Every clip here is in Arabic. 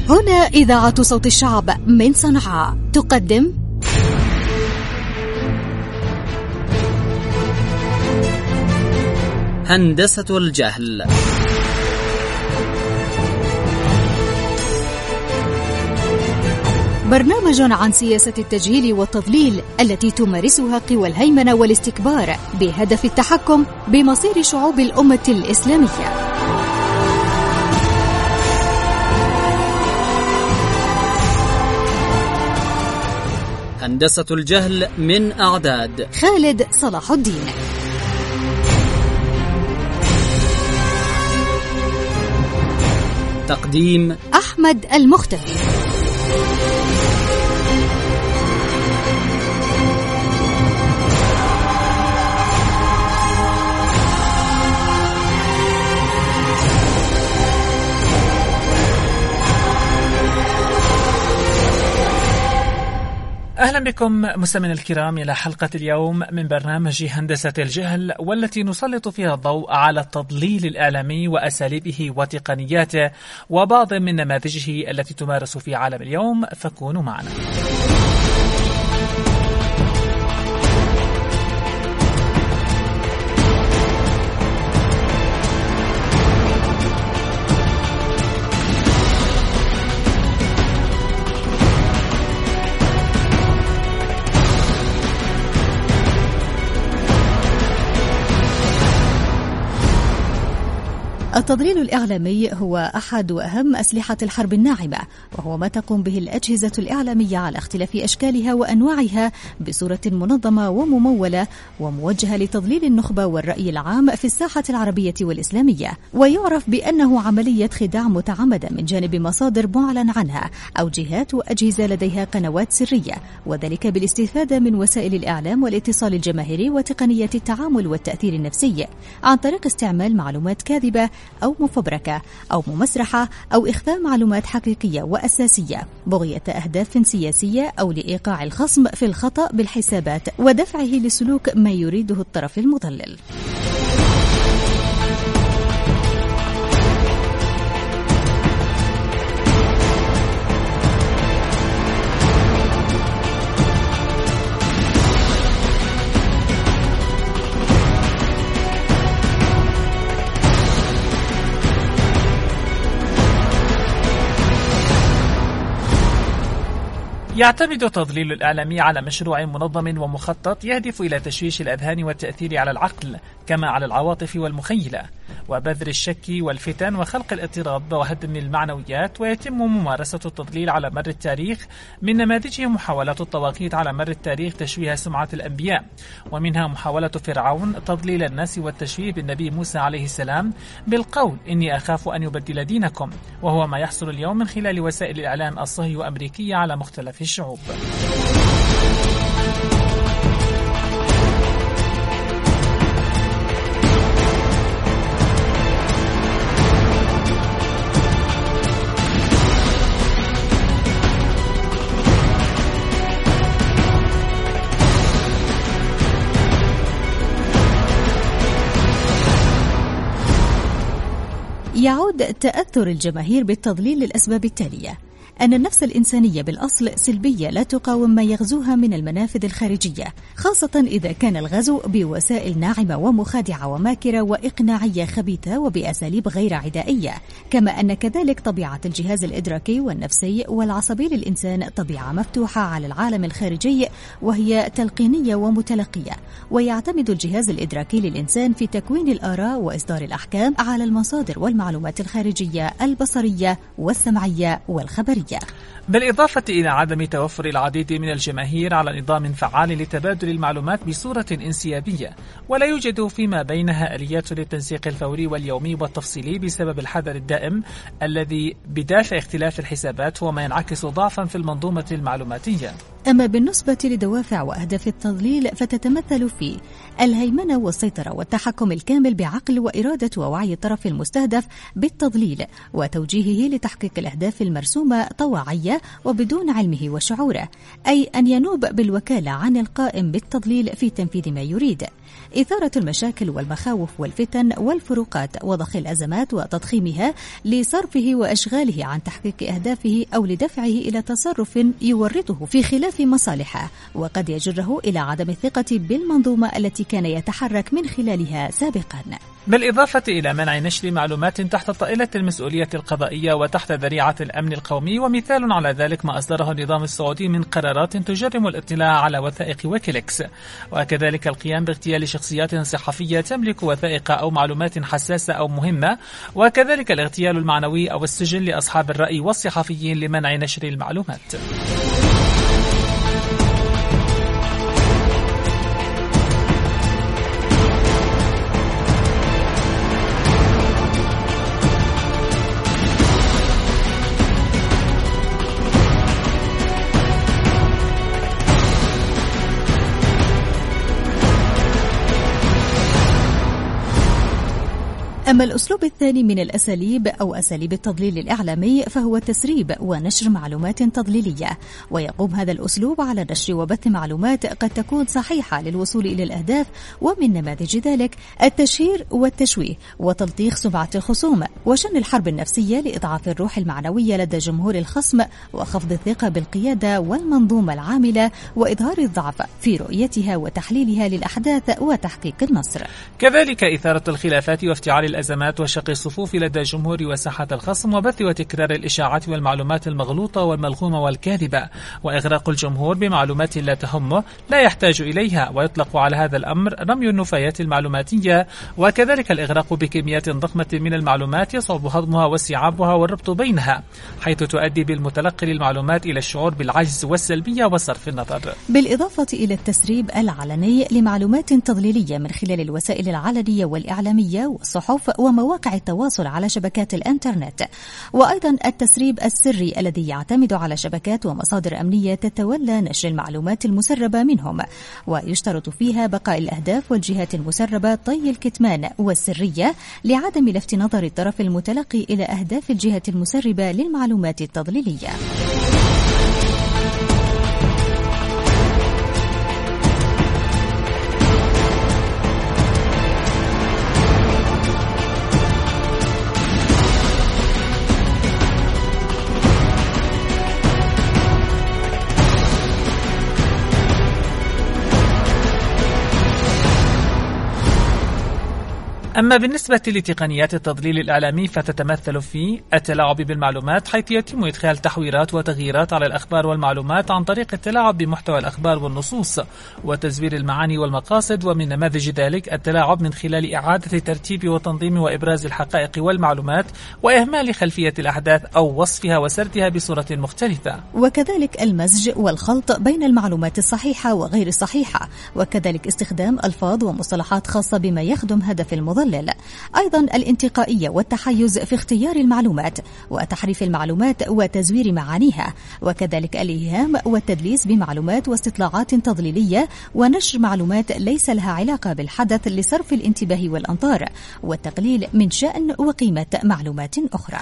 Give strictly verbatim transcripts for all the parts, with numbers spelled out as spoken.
هنا إذاعة صوت الشعب من صنعاء تقدم هندسة الجهل. برنامج عن سياسة التجهيل والتضليل التي تمارسها قوى الهيمنة والاستكبار بهدف التحكم بمصير شعوب الأمة الإسلامية. هندسة الجهل من أعداد خالد صلاح الدين. تقديم أحمد المختفي. أهلا بكم مستمعينا الكرام إلى حلقة اليوم من برنامج هندسة الجهل، والتي نسلط فيها الضوء على التضليل الإعلامي وأساليبه وتقنياته وبعض من نماذجه التي تمارس في عالم اليوم، فكونوا معنا. التضليل الإعلامي هو أحد أهم أسلحة الحرب الناعمة، وهو ما تقوم به الأجهزة الإعلامية على اختلاف أشكالها وأنواعها بصورة منظمة وممولة وموجهة لتضليل النخبة والرأي العام في الساحة العربية والإسلامية، ويعرف بأنه عملية خداع متعمدة من جانب مصادر معلن عنها أو جهات وأجهزة لديها قنوات سرية، وذلك بالاستفادة من وسائل الإعلام والاتصال الجماهيري وتقنية التعامل والتأثير النفسي عن طريق استعمال معلومات كاذبة أو مفبركة أو ممسرحة أو إخفاء معلومات حقيقية وأساسية بغية أهداف سياسية أو لإيقاع الخصم في الخطأ بالحسابات ودفعه لسلوك ما يريده الطرف المضلل. يعتمد التضليل الإعلامي على مشروع منظم ومخطط يهدف إلى تشويش الأذهان والتأثير على العقل كما على العواطف والمخيلة وبذر الشك والفتن وخلق الاضطراب وهدم المعنويات. ويتم ممارسة التضليل على مر التاريخ، من نماذجه محاولات الطواغيت على مر التاريخ تشويه سمعة الأنبياء، ومنها محاولة فرعون تضليل الناس والتشويه بالنبي موسى عليه السلام بالقول إني أخاف أن يبدل دينكم، وهو ما يحصل اليوم من خلال وسائل الإعلام الصهيونية والأمريكية على مختلف الشعوب. يعود تأثر الجماهير بالتضليل للأسباب التالية: أن النفس الإنسانية بالأصل سلبية لا تقاوم ما يغزوها من المنافذ الخارجية، خاصة إذا كان الغزو بوسائل ناعمة ومخادعة وماكرة وإقناعية خبيثة وبأساليب غير عدائية، كما أن كذلك طبيعة الجهاز الإدراكي والنفسي والعصبي للإنسان طبيعة مفتوحة على العالم الخارجي وهي تلقينية ومتلقية، ويعتمد الجهاز الإدراكي للإنسان في تكوين الآراء وإصدار الأحكام على المصادر والمعلومات الخارجية البصرية والسمعية والخبرية، بالإضافة إلى عدم توفر العديد من الجماهير على نظام فعال لتبادل المعلومات بصورة انسيابية، ولا يوجد فيما بينها آليات للتنسيق الفوري واليومي والتفصيلي بسبب الحذر الدائم الذي بدافع اختلاف الحسابات، وما ينعكس ضعفا في المنظومة المعلوماتية. أما بالنسبة لدوافع وأهداف التضليل فتتمثل في الهيمنة والسيطرة والتحكم الكامل بعقل وإرادة ووعي الطرف المستهدف بالتضليل وتوجيهه لتحقيق الأهداف المرسومة طواعية وبدون علمه وشعوره، أي أن ينوب بالوكالة عن القائم بالتضليل في تنفيذ ما يريد. إثارة المشاكل والمخاوف والفتن والفروقات وضخ الأزمات وتضخيمها لصرفه وإشغاله عن تحقيق أهدافه أو لدفعه إلى تصرف يورطه في خلاف مصالحه، وقد يجره إلى عدم الثقة بالمنظومة التي كان يتحرك من خلالها سابقا. بالإضافة إلى منع نشر معلومات تحت طائلة المسؤولية القضائية وتحت ذريعة الأمن القومي، ومثال على ذلك ما أصدره النظام السعودي من قرارات تجرم الاطلاع على وثائق ويكيليكس، وكذلك القيام باغتيال شخصيات صحفية تملك وثائق أو معلومات حساسة أو مهمة، وكذلك الاغتيال المعنوي أو السجن لأصحاب الرأي والصحفيين لمنع نشر المعلومات. أما الأسلوب الثاني من الأساليب أو أساليب التضليل الإعلامي فهو تسريب ونشر معلومات تضليلية، ويقوم هذا الأسلوب على نشر وبث معلومات قد تكون صحيحة للوصول إلى الأهداف، ومن نماذج ذلك التشهير والتشويه وتلطيخ سمعة الخصوم وشن الحرب النفسية لإضعاف الروح المعنوية لدى جمهور الخصم وخفض الثقة بالقيادة والمنظومة العاملة وإظهار الضعف في رؤيتها وتحليلها للأحداث وتحقيق النصر. كذلك إثارة الخلافات وافتعال الأزمات وشق الصفوف لدى جمهور وساحة الخصم وبث وتكرار الإشاعات والمعلومات المغلوطة والملغومة والكاذبة، وإغراق الجمهور بمعلومات لا تهمه لا يحتاج إليها، ويطلق على هذا الأمر رمي النفايات المعلوماتية، وكذلك الإغراق بكميات ضخمة من المعلومات يصعب هضمها واستيعابها والربط بينها، حيث تؤدي بالمتلقي للمعلومات إلى الشعور بالعجز والسلبية وصرف النظر. بالإضافة إلى التسريب العلني لمعلومات تضليلية من خلال الوسائل العلنية والإعلامية والصحف ومواقع التواصل على شبكات الإنترنت، وأيضا التسريب السري الذي يعتمد على شبكات ومصادر أمنية تتولى نشر المعلومات المسربة منهم، ويشترط فيها بقاء الأهداف والجهات المسربة طي الكتمان والسرية لعدم لفت نظر الطرف المتلقي إلى أهداف الجهة المسربة للمعلومات التضليلية. أما بالنسبة لتقنيات التضليل الإعلامي فتتمثل في التلاعب بالمعلومات، حيث يتم إدخال تحويرات وتغييرات على الأخبار والمعلومات عن طريق التلاعب بمحتوى الأخبار والنصوص وتزوير المعاني والمقاصد، ومن نماذج ذلك التلاعب من خلال إعادة ترتيب وتنظيم وإبراز الحقائق والمعلومات وإهمال خلفية الأحداث أو وصفها وسردها بصورة مختلفة، وكذلك المزج والخلط بين المعلومات الصحيحة وغير الصحيحة، وكذلك استخدام ألفاظ ومصطلحات خاصة بما يخدم هدف المضلل. أيضا الانتقائية والتحيز في اختيار المعلومات وتحريف المعلومات وتزوير معانيها، وكذلك الإيهام والتدليس بمعلومات واستطلاعات تضليلية ونشر معلومات ليس لها علاقة بالحدث لصرف الانتباه والأنظار والتقليل من شأن وقيمة معلومات أخرى.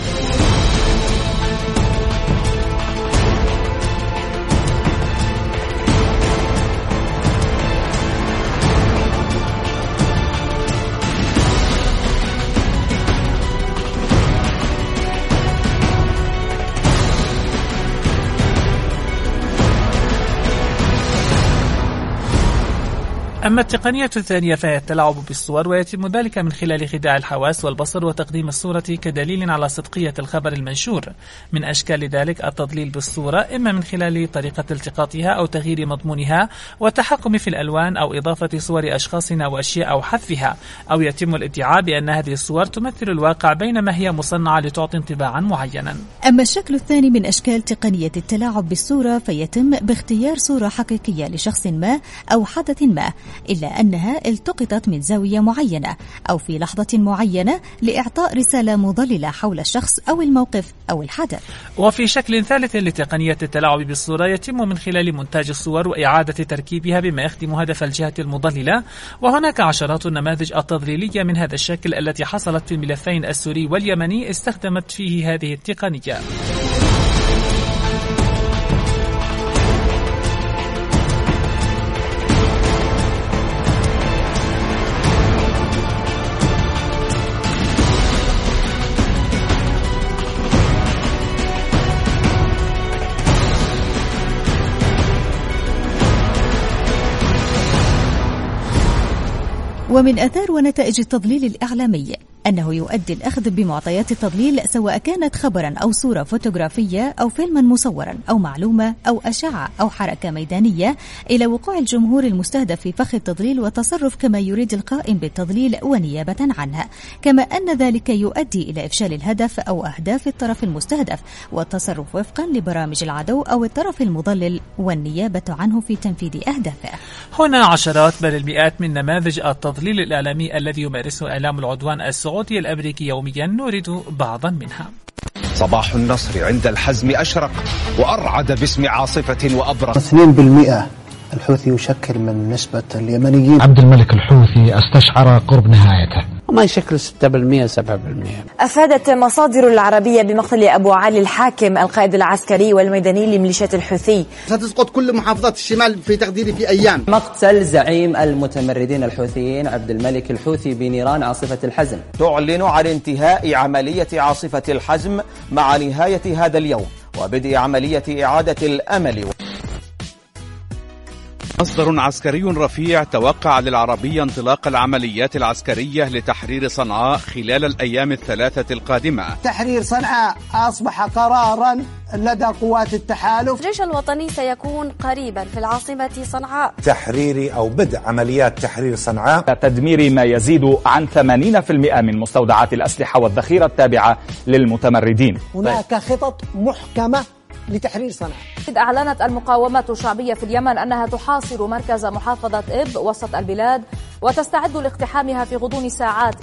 أما التقنية الثانية فهي التلاعب بالصور، ويتم ذلك من خلال خداع الحواس والبصر وتقديم الصورة كدليل على صدقية الخبر المنشور. من أشكال ذلك التضليل بالصورة، إما من خلال طريقة التقاطها أو تغيير مضمونها والتحكم في الألوان أو إضافة صور أشخاص أو أشياء أو حذفها، أو يتم الادعاء بأن هذه الصور تمثل الواقع بينما هي مصنعة لتعطي انطباعا معينا. أما الشكل الثاني من أشكال تقنية التلاعب بالصورة فيتم باختيار صورة حقيقية لشخص ما أو حدث ما، إلا أنها التقطت من زاوية معينة أو في لحظة معينة لإعطاء رسالة مضللة حول الشخص أو الموقف أو الحدث. وفي شكل ثالث لتقنية التلاعب بالصورة يتم من خلال مونتاج الصور وإعادة تركيبها بما يخدم هدف الجهة المضللة، وهناك عشرات النماذج التضليلية من هذا الشكل التي حصلت في الملفين السوري واليمني استخدمت فيه هذه التقنية. ومن آثار ونتائج التضليل الإعلامي أنه يؤدي الأخذ بمعطيات التضليل سواء كانت خبرا أو صورة فوتوغرافية أو فيلما مصورا أو معلومة أو أشعة أو حركة ميدانية إلى وقوع الجمهور المستهدف في فخ التضليل وتصرف كما يريد القائم بالتضليل ونيابة عنه، كما أن ذلك يؤدي إلى إفشال الهدف أو أهداف الطرف المستهدف والتصرف وفقا لبرامج العدو أو الطرف المضلل والنيابة عنه في تنفيذ أهدافه. هنا عشرات بل المئات من نماذج التضليل الإعلامي الذي يمارسه إعلام العدوان السعودي الأمريكي يوميا، نريد بعضا منها. صباح النصر عند الحزم أشرق وأرعد باسم عاصفة وأبرق. اثنين بالمئة الحوثي يشكل من نسبة اليمنيين. عبد الملك الحوثي استشعر قرب نهايته وما يشكل ستة بالمئة سبعة بالمئة. أفادت مصادر العربية بمقتل أبو علي الحاكم القائد العسكري والميداني لميليشيات الحوثي. ستسقط كل محافظات الشمال في تقديري في أيام. مقتل زعيم المتمردين الحوثيين عبد الملك الحوثي بنيران عاصفة الحزم. تعلن عن انتهاء عملية عاصفة الحزم مع نهاية هذا اليوم وبدء عملية إعادة الأمل. مصدر عسكري رفيع توقع للعربية انطلاق العمليات العسكرية لتحرير صنعاء خلال الأيام الثلاثة القادمة. تحرير صنعاء أصبح قرارا لدى قوات التحالف. الجيش الوطني سيكون قريبا في العاصمة صنعاء. تحريري أو بدء عمليات تحرير صنعاء. تدمير ما يزيد عن ثمانين بالمئة من مستودعات الأسلحة والذخيرة التابعة للمتمردين. هناك خطط محكمة لتحرير صنعاء. أعلنت المقاومة الشعبية في اليمن أنها تحاصر مركز محافظة إب وسط البلاد وتستعد لاقتحامها في غضون ساعات.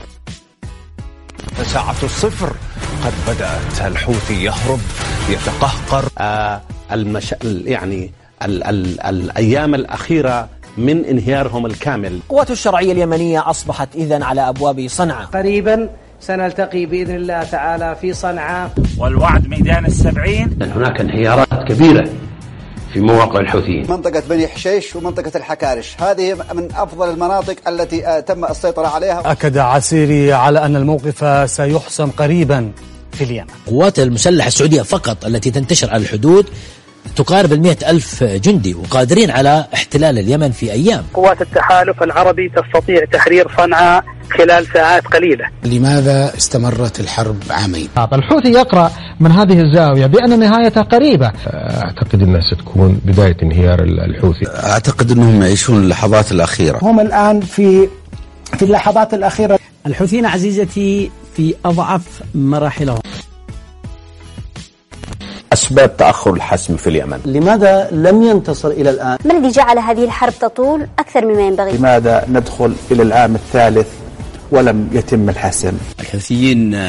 ساعة الصفر قد بدأت الحوثي يهرب يتقهقر. آه المش... يعني ال... ال... الأيام الأخيرة من انهيارهم الكامل. القوات الشرعية اليمنية أصبحت إذن على أبواب صنعاء. قريبا سنلتقي بإذن الله تعالى في صنعاء. والوعد ميدان السبعين. هناك انهيارات كبيرة في مواقع الحوثيين. منطقة بني حشيش ومنطقة الحكارش هذه من أفضل المناطق التي تم السيطرة عليها. أكد عسيري على أن الموقف سيحسم قريبا في اليمن. قوات المسلحة السعودية فقط التي تنتشر على الحدود تقارب المئة ألف جندي وقادرين على احتلال اليمن في أيام. قوات التحالف العربي تستطيع تحرير صنعاء خلال ساعات قليلة. لماذا استمرت الحرب عامين؟ الحوثي يقرأ من هذه الزاوية بأن نهايتها قريبة. أعتقد أنها ستكون بداية انهيار الحوثي. أعتقد أنهم يعيشون اللحظات الأخيرة. هم الآن في في اللحظات الأخيرة. الحوثيين عزيزتي في أضعف مراحلهم. أسباب تأخر الحسم في اليمن. لماذا لم ينتصر إلى الآن؟ ما الذي جعل هذه الحرب تطول أكثر مما ينبغي؟ لماذا ندخل إلى العام الثالث ولم يتم الحسم؟ الحوثيين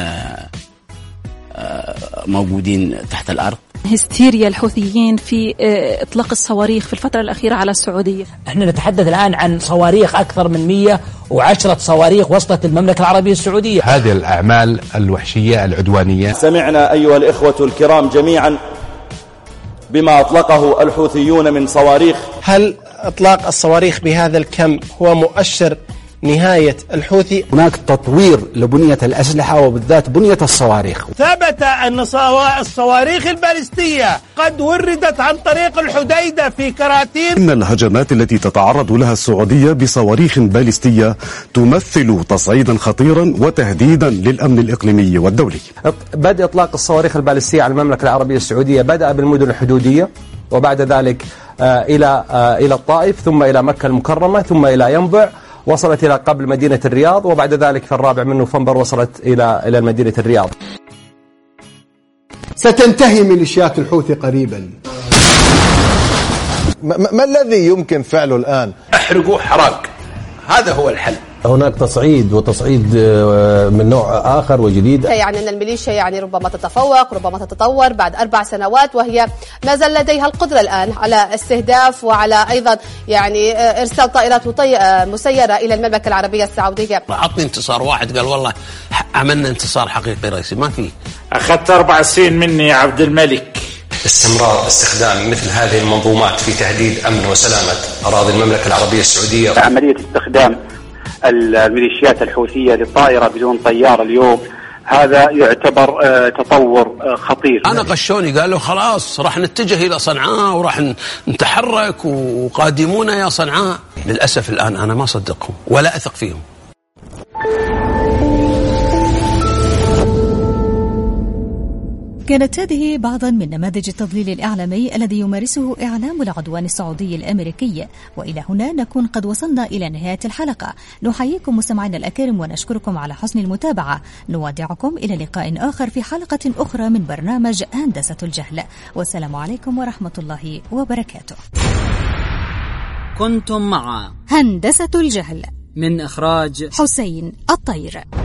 موجودين تحت الأرض. هستيريا الحوثيين في إطلاق الصواريخ في الفترة الأخيرة على السعودية. احنا نتحدث الآن عن صواريخ أكثر من مئة وعشرة صواريخ وصلت المملكة العربية السعودية. هذه الأعمال الوحشية العدوانية. سمعنا أيها الإخوة الكرام جميعا بما أطلقه الحوثيون من صواريخ. هل إطلاق الصواريخ بهذا الكم هو مؤشر نهاية الحوثي؟ هناك تطوير لبنية الأسلحة وبالذات بنية الصواريخ. ثبت أن الصواريخ البالستية قد وردت عن طريق الحديدة في كراتين. إن الهجمات التي تتعرض لها السعودية بصواريخ بالستية تمثل تصعيدا خطيرا وتهديدا للأمن الإقليمي والدولي. بدء إطلاق الصواريخ البالستية على المملكة العربية السعودية بدأ بالمدن الحدودية وبعد ذلك آه إلى آه إلى الطائف ثم إلى مكة المكرمة ثم إلى ينبع وصلت إلى قبل مدينة الرياض وبعد ذلك في الرابع من نوفمبر وصلت إلى إلى مدينة الرياض. ستنتهي ميليشيات الحوثي قريبا. ما, ما الذي يمكن فعله الآن؟ احرقوا حراق، هذا هو الحل. هناك تصعيد وتصعيد من نوع آخر وجديد. يعني أن الميليشيا يعني ربما تتفوق ربما تتطور بعد أربع سنوات وهي ما زال لديها القدرة الآن على استهداف وعلى أيضا يعني إرسال طائرات مسيرة إلى المملكة العربية السعودية. عطني انتصار واحد قال والله عملنا انتصار حقيقي رئيسي، ما في. أخذت أربع سنين مني يا عبد الملك. استمرار استخدام مثل هذه المنظومات في تهديد أمن وسلامة أراضي المملكة العربية السعودية. عملية استخدام الميليشيات الحوثية للطائرة بدون طيار اليوم هذا يعتبر تطور خطير. أنا غشوني قال له خلاص راح نتجه إلى صنعاء وراح نتحرك وقادمون يا صنعاء. للأسف الآن أنا ما صدقهم ولا أثق فيهم. كانت هذه بعضا من نماذج التضليل الإعلامي الذي يمارسه إعلام العدوان السعودي الأمريكي. وإلى هنا نكون قد وصلنا إلى نهاية الحلقة. نحييكم مستمعينا الأكارم ونشكركم على حسن المتابعة. نودعكم إلى لقاء آخر في حلقة أخرى من برنامج هندسة الجهل، والسلام عليكم ورحمة الله وبركاته. كنتم مع هندسة الجهل من إخراج حسين الطير.